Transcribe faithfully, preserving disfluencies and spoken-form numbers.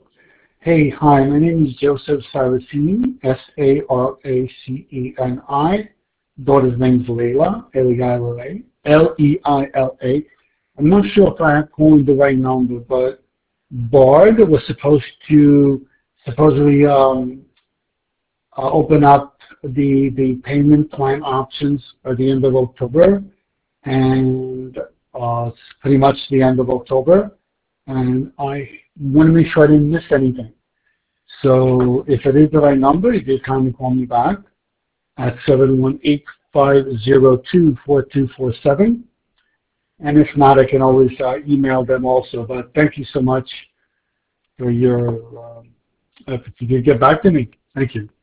Hey, hi, my name is Joseph Saraceni, S A R A C E N I. Daughter's name's Leila, L E I L A. L E I L A. I'm not sure if I have coined the right number, but Bard was supposed to supposedly um, uh, open up the the payment plan options at the end of October, and uh, it's pretty much the end of October, and I want to make sure I didn't miss anything. So if it is the right number, you can kindly call me back at seven one eight, five zero two, four two four seven. And if not, I can always uh, email them also. But thank you so much for your uh, effort to get back to me. Thank you.